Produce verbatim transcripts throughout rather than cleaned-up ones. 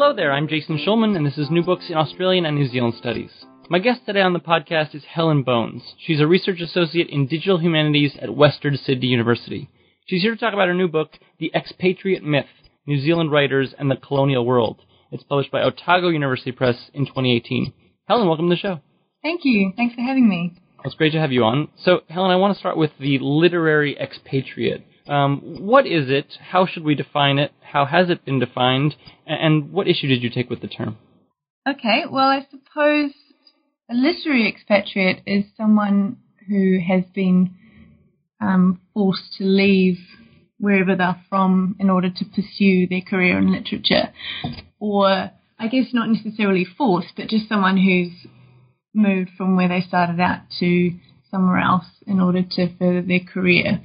Hello there, I'm Jason Schulman, and this is New Books in Australian and New Zealand Studies. My guest today on the podcast is Helen Bones. She's a research associate in digital humanities at Western Sydney University. She's here to talk about her new book, The Expatriate Myth, New Zealand Writers and the Colonial World. It's published by Otago University Press in twenty eighteen. Helen, welcome to the show. Thank you. Thanks for having me. It's great to have you on. So, Helen, I want to start with the literary expatriate. Um, what is it? How should we define it? How has it been defined? And what issue did you take with the term? Okay, well, I suppose a literary expatriate is someone who has been um, forced to leave wherever they're from in order to pursue their career in literature. Or, I guess not necessarily forced, but just someone who's moved from where they started out to somewhere else in order to further their career.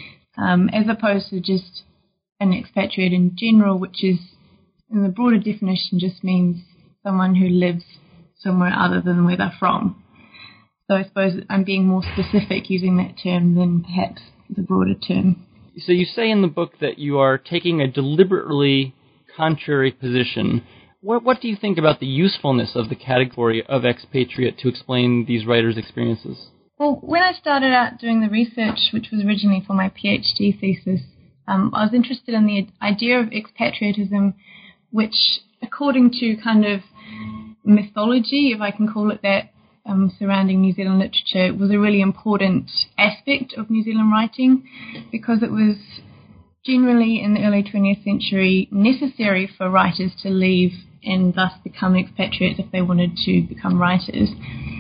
Um, as opposed to just an expatriate in general, which is, in the broader definition, just means someone who lives somewhere other than where they're from. So I suppose I'm being more specific using that term than perhaps the broader term. So you say in the book that you are taking a deliberately contrary position. What, what do you think about the usefulness of the category of expatriate to explain these writers' experiences? Well, when I started out doing the research, which was originally for my PhD thesis, um, I was interested in the idea of expatriatism, which, according to kind of mythology, if I can call it that, um, surrounding New Zealand literature, was a really important aspect of New Zealand writing, because it was generally in the early twentieth century necessary for writers to leave and thus become expatriates if they wanted to become writers.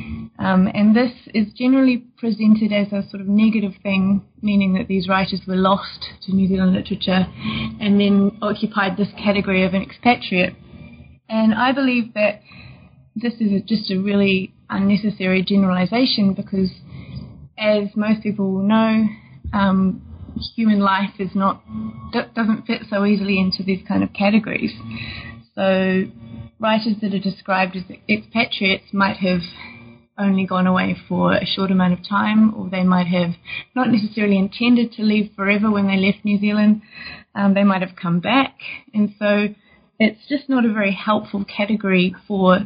Um, and this is generally presented as a sort of negative thing, meaning that these writers were lost to New Zealand literature and then occupied this category of an expatriate. And I believe that this is a, just a really unnecessary generalization because, as most people will know, um, human life is not doesn't fit so easily into these kind of categories. So writers that are described as expatriates might have only gone away for a short amount of time, or they might have not necessarily intended to leave forever when they left New Zealand. Um, they might have come back. And so it's just not a very helpful category for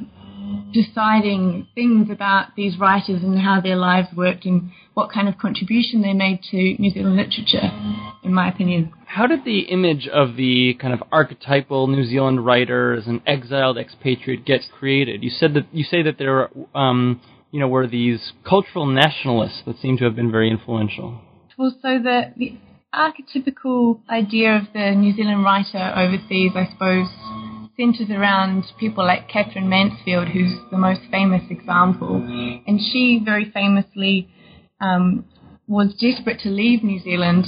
deciding things about these writers and how their lives worked and what kind of contribution they made to New Zealand literature, in my opinion. How did the image of the kind of archetypal New Zealand writer as an exiled expatriate get created? You said that you say that there um, you know, were these cultural nationalists that seem to have been very influential. Well, so the, the archetypical idea of the New Zealand writer overseas, I suppose, centers around people like Catherine Mansfield, who's the most famous example. And she very famously um, was desperate to leave New Zealand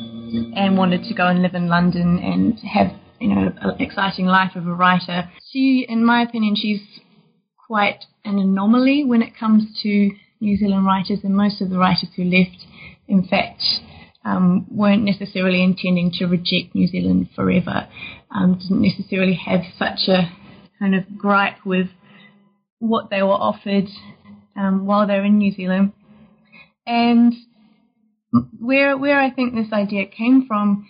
and wanted to go and live in London and have, you know, an exciting life of a writer. She, in my opinion, she's quite an anomaly when it comes to New Zealand writers, and most of the writers who left, in fact, um, weren't necessarily intending to reject New Zealand forever, um, didn't necessarily have such a kind of gripe with what they were offered um, while they were in New Zealand. And where where I think this idea came from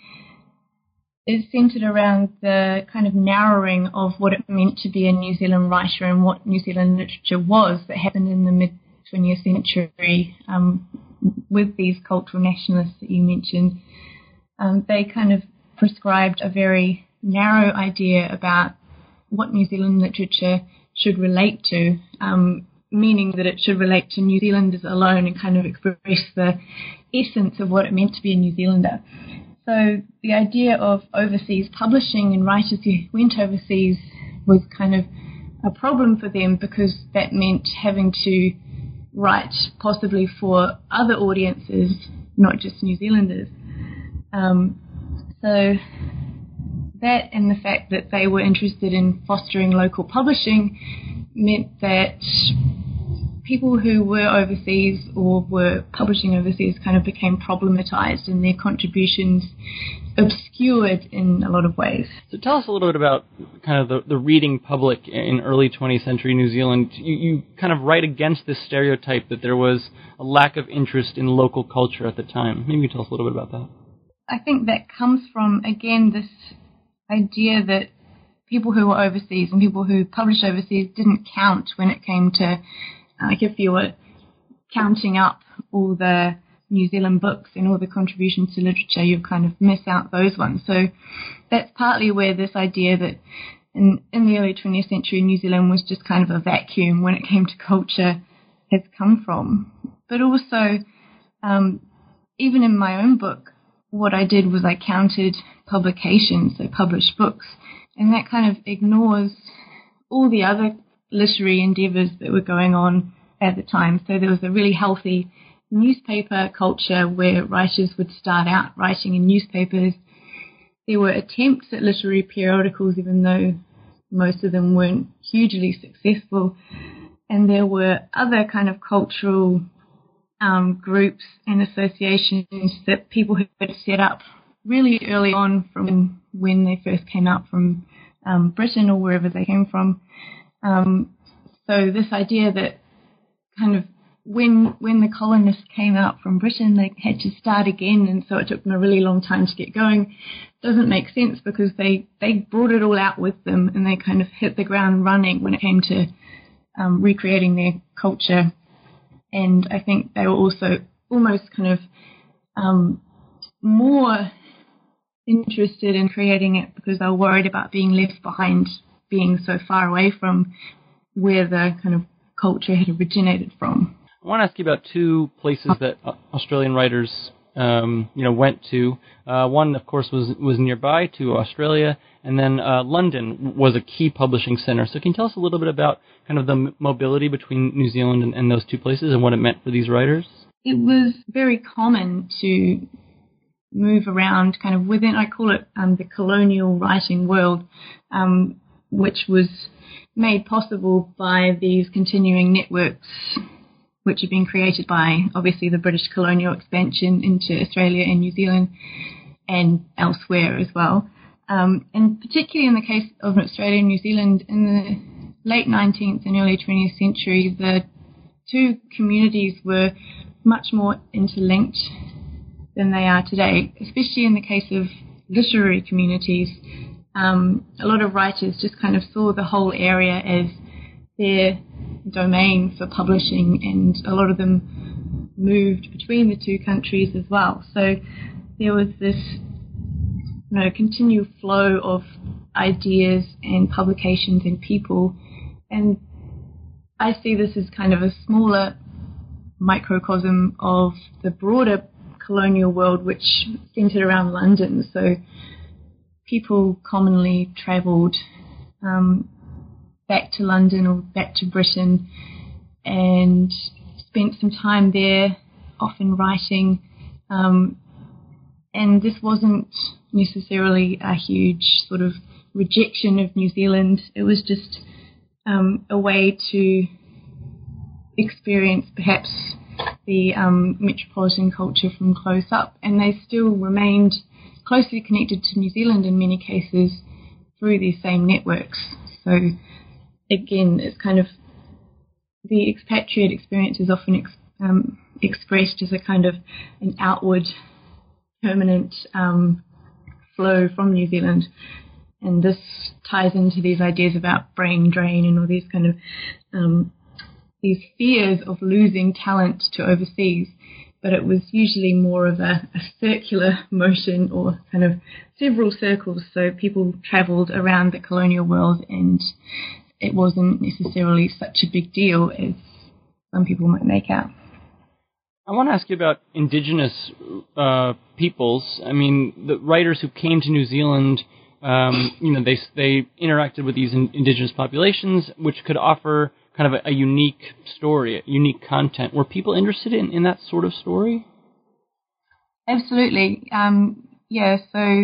is centered around the kind of narrowing of what it meant to be a New Zealand writer and what New Zealand literature was that happened in the mid-twentieth century um, with these cultural nationalists that you mentioned. Um, they kind of prescribed a very narrow idea about what New Zealand literature should relate to, um, meaning that it should relate to New Zealanders alone and kind of express the essence of what it meant to be a New Zealander. So the idea of overseas publishing and writers who went overseas was kind of a problem for them because that meant having to write possibly for other audiences, not just New Zealanders. Um, so that and the fact that they were interested in fostering local publishing meant that people who were overseas or were publishing overseas kind of became problematized and their contributions obscured in a lot of ways. So tell us a little bit about kind of the, the reading public in early twentieth century New Zealand. You, you kind of write against this stereotype that there was a lack of interest in local culture at the time. Maybe you can tell us a little bit about that. I think that comes from, again, this idea that people who were overseas and people who published overseas didn't count when it came to, like if you were counting up all the New Zealand books and all the contributions to literature, you kind of miss out those ones. So that's partly where this idea that in, in the early twentieth century, New Zealand was just kind of a vacuum when it came to culture has come from. But also, um, even in my own book, what I did was I counted publications, so published books, and that kind of ignores all the other literary endeavours that were going on at the time. So there was a really healthy newspaper culture where writers would start out writing in newspapers. There were attempts at literary periodicals, even though most of them weren't hugely successful. And there were other kind of cultural um, groups and associations that people had set up really early on from when they first came out from um, Britain or wherever they came from. Um, so this idea that kind of when when the colonists came out from Britain, they had to start again, and so it took them a really long time to get going. Doesn't make sense because they, they brought it all out with them, and they kind of hit the ground running when it came to um, recreating their culture. And I think they were also almost kind of um, more interested in creating it because they were worried about being left behind, being so far away from where the kind of culture had originated from. I want to ask you about two places that Australian writers, um, you know, went to. Uh, one, of course, was was nearby to Australia, and then uh, London was a key publishing center. So, can you tell us a little bit about kind of the mobility between New Zealand and, and those two places, and what it meant for these writers? It was very common to move around, kind of within. I call it um, the colonial writing world, um, which was made possible by these continuing networks which have been created by, obviously, the British colonial expansion into Australia and New Zealand and elsewhere as well. Um, and particularly in the case of Australia and New Zealand, in the late nineteenth and early twentieth century, the two communities were much more interlinked than they are today, especially in the case of literary communities. Um, a lot of writers just kind of saw the whole area as their domain for publishing, and a lot of them moved between the two countries as well. So there was this, you know, continual flow of ideas and publications and people, and I see this as kind of a smaller microcosm of the broader colonial world which centered around London. So people commonly travelled um, back to London or back to Britain and spent some time there, often writing. Um, and this wasn't necessarily a huge sort of rejection of New Zealand. It was just um, a way to experience perhaps the um, metropolitan culture from close up. And they still remained closely connected to New Zealand in many cases through these same networks. So again, it's kind of the expatriate experience is often ex, um, expressed as a kind of an outward, permanent um, flow from New Zealand, and this ties into these ideas about brain drain and all these kind of um, these fears of losing talent to overseas. But it was usually more of a, a circular motion or kind of several circles. So people travelled around the colonial world, and it wasn't necessarily such a big deal as some people might make out. I want to ask you about indigenous uh, peoples. I mean, the writers who came to New Zealand, um, you know, they they interacted with these in, indigenous populations, which could offer kind of a, a unique story, a unique content. Were people interested in, in that sort of story? Absolutely. Um, yeah, so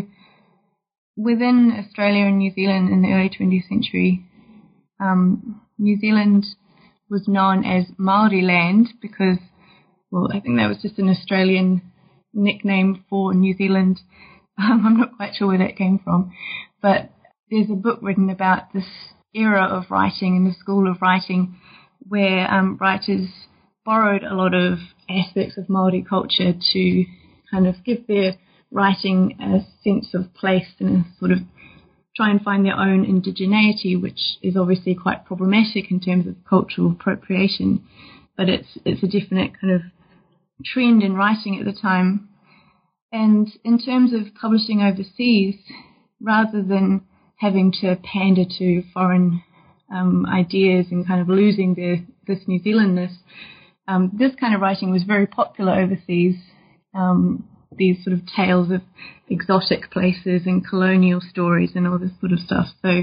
within Australia and New Zealand in the early twentieth century, um, New Zealand was known as Māori land because, well, I think that was just an Australian nickname for New Zealand. Um, I'm not quite sure where that came from. But there's a book written about this era of writing and the school of writing where um, writers borrowed a lot of aspects of Māori culture to kind of give their writing a sense of place and a sort of try and find their own indigeneity, which is obviously quite problematic in terms of cultural appropriation, but it's it's a definite kind of trend in writing at the time. And in terms of publishing overseas, rather than having to pander to foreign um, ideas and kind of losing their, this New Zealandness, um, this kind of writing was very popular overseas. Um, these sort of tales of exotic places and colonial stories and all this sort of stuff. So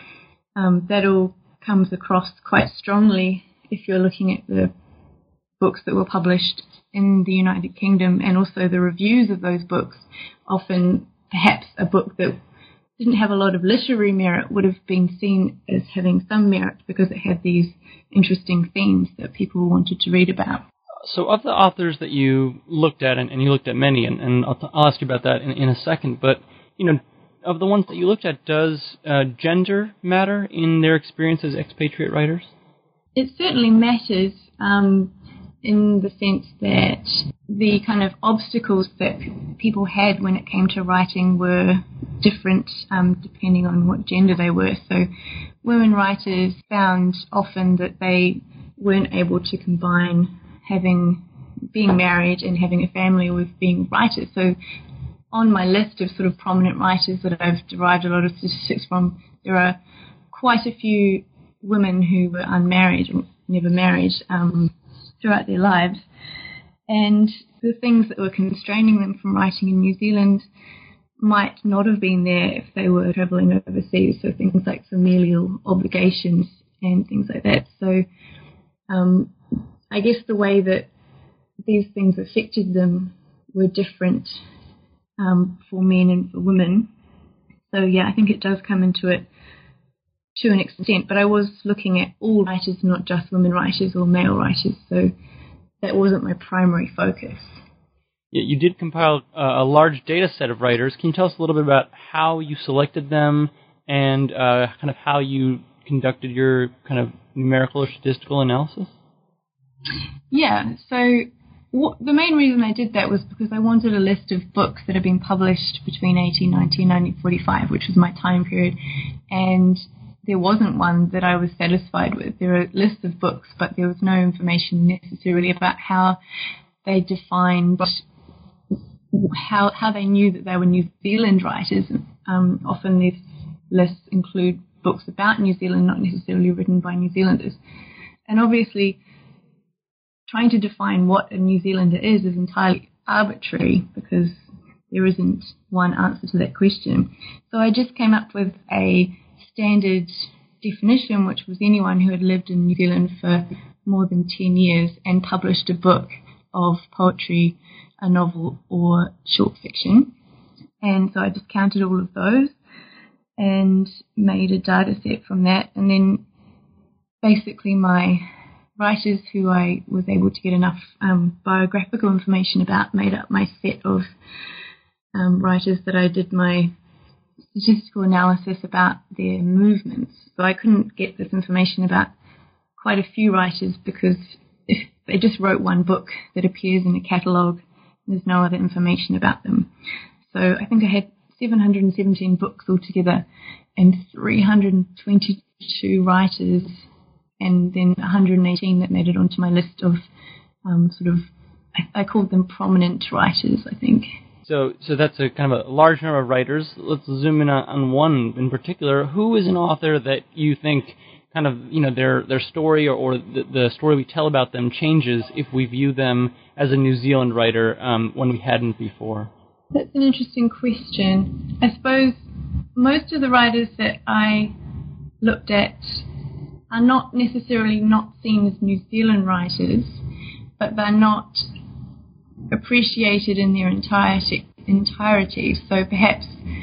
um, that all comes across quite strongly if you're looking at the books that were published in the United Kingdom, and also the reviews of those books. Often perhaps a book that didn't have a lot of literary merit would have been seen as having some merit because it had these interesting themes that people wanted to read about. So of the authors that you looked at, and, and you looked at many, and, and I'll, t- I'll ask you about that in, in a second, but, you know, of the ones that you looked at, does uh, gender matter in their experience as expatriate writers? It certainly matters um, in the sense that the kind of obstacles that p- people had when it came to writing were different um, depending on what gender they were. So women writers found often that they weren't able to combine having being married and having a family with being writers. So on my list of sort of prominent writers that I've derived a lot of statistics from, there are quite a few women who were unmarried or never married um, throughout their lives. And the things that were constraining them from writing in New Zealand might not have been there if they were travelling overseas. So things like familial obligations and things like that. So um, I guess the way that these things affected them were different um, for men and for women. So, yeah, I think it does come into it to an extent. But I was looking at all writers, not just women writers or male writers. So that wasn't my primary focus. Yeah, you did compile uh, a large data set of writers. Can you tell us a little bit about how you selected them and uh, kind of how you conducted your kind of numerical or statistical analysis? Yeah, so what, the main reason I did that was because I wanted a list of books that had been published between eighteen ninety and nineteen forty-five, which was my time period, and there wasn't one that I was satisfied with. There were lists of books, but there was no information necessarily about how they defined, how how they knew that they were New Zealand writers. Um, often these lists include books about New Zealand, not necessarily written by New Zealanders. And obviously, trying to define what a New Zealander is is entirely arbitrary because there isn't one answer to that question. So I just came up with a standard definition, which was anyone who had lived in New Zealand for more than ten years and published a book of poetry, a novel, or short fiction. And so I just counted all of those and made a data set from that. And then basically my writers who I was able to get enough um, biographical information about made up my set of um, writers that I did my statistical analysis about their movements. So I couldn't get this information about quite a few writers because if they just wrote one book that appears in a catalogue, there's no other information about them. So I think I had seven hundred seventeen books altogether and three hundred twenty-two writers, and then one hundred eighteen that made it onto my list of um, sort of, I, I called them prominent writers, I think. So so that's a kind of a large number of writers. Let's zoom in on, on one in particular. Who is an author that you think kind of, you know, their their story or, or the, the story we tell about them changes if we view them as a New Zealand writer um, when we hadn't before? That's an interesting question. I suppose most of the writers that I looked at are not necessarily not seen as New Zealand writers, but they're not appreciated in their entirety. entirety. So perhaps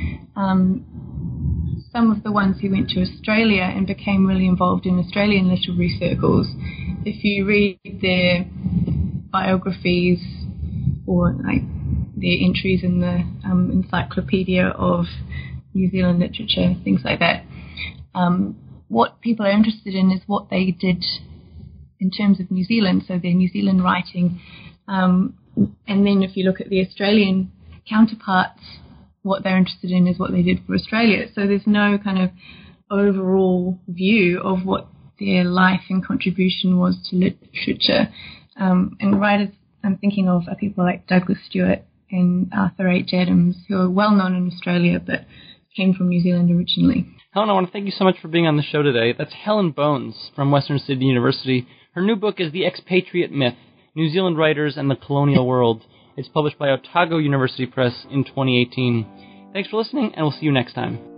um, some of the ones who went to Australia and became really involved in Australian literary circles, if you read their biographies or like their entries in the um, Encyclopedia of New Zealand Literature, things like that, um, what people are interested in is what they did in terms of New Zealand, so their New Zealand writing. Um, and then if you look at the Australian counterparts, what they're interested in is what they did for Australia. So there's no kind of overall view of what their life and contribution was to literature. Um, and writers I'm thinking of are people like Douglas Stewart and Arthur H. Adams, who are well known in Australia but came from New Zealand originally. Helen, I want to thank you so much for being on the show today. That's Helen Bones from Western Sydney University. Her new book is The Expatriate Myth, New Zealand Writers and the Colonial World. It's published by Otago University Press in twenty eighteen. Thanks for listening, and we'll see you next time.